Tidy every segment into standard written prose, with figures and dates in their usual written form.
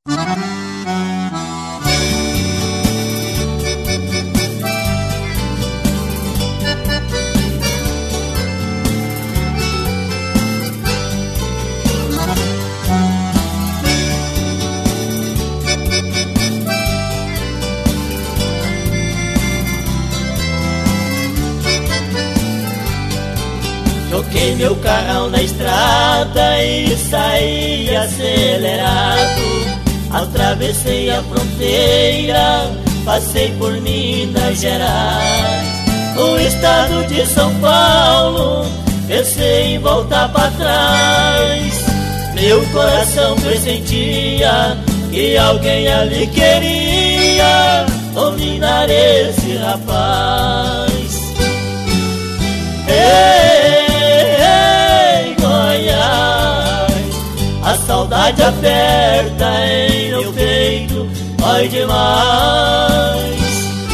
Joguei meu carrão na estrada e saí acelerado. Atravessei a fronteira, passei por Minas Gerais. No estado de São Paulo, pensei em voltar pra trás. Meu coração pressentia que alguém ali queria dominar esse rapaz. Ei, Goiás, a saudade aperta em meu peito, dói demais.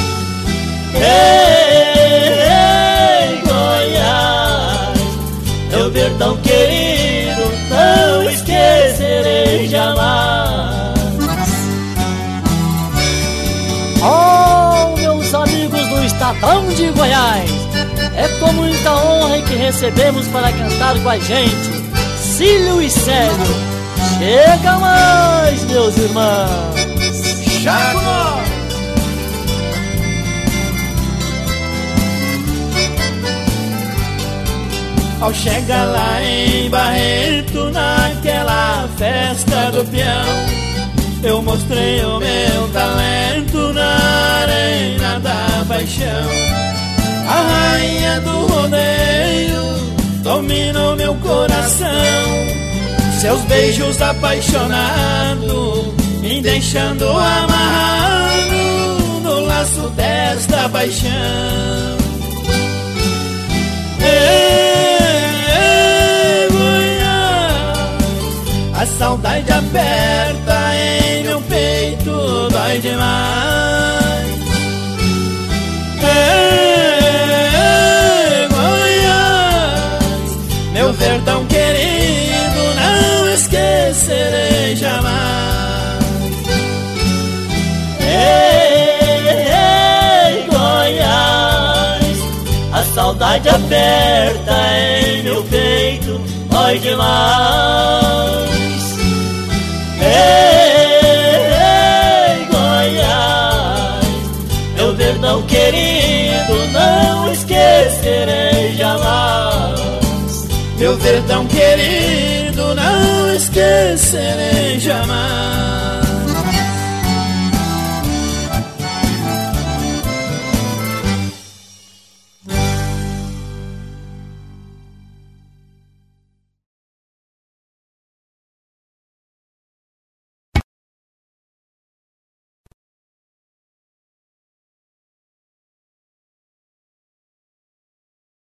Ei, Goiás, meu verdão querido, não esquecerei jamais. Oh, meus amigos do Estadão de Goiás, é com muita honra que recebemos para cantar com a gente Cílio e Célio. Chega mais, meus irmãos. Chaco! Ao chegar lá em Barreto, naquela festa do peão, eu mostrei o meu talento na arena da paixão. A rainha do rodeio dominou meu coração. Seus beijos apaixonados me deixando amarrado no laço desta paixão. Ei, Goiás, a saudade aperta em meu peito, dói demais. Ei, Goiás, meu verdão querido, não esquecerei jamais. Ei, Goiás, a saudade aperta em meu peito, dói demais. Ei, Goiás, meu verdão querido, não esquecerei jamais. Meu verdão querido, não esquecerei jamais.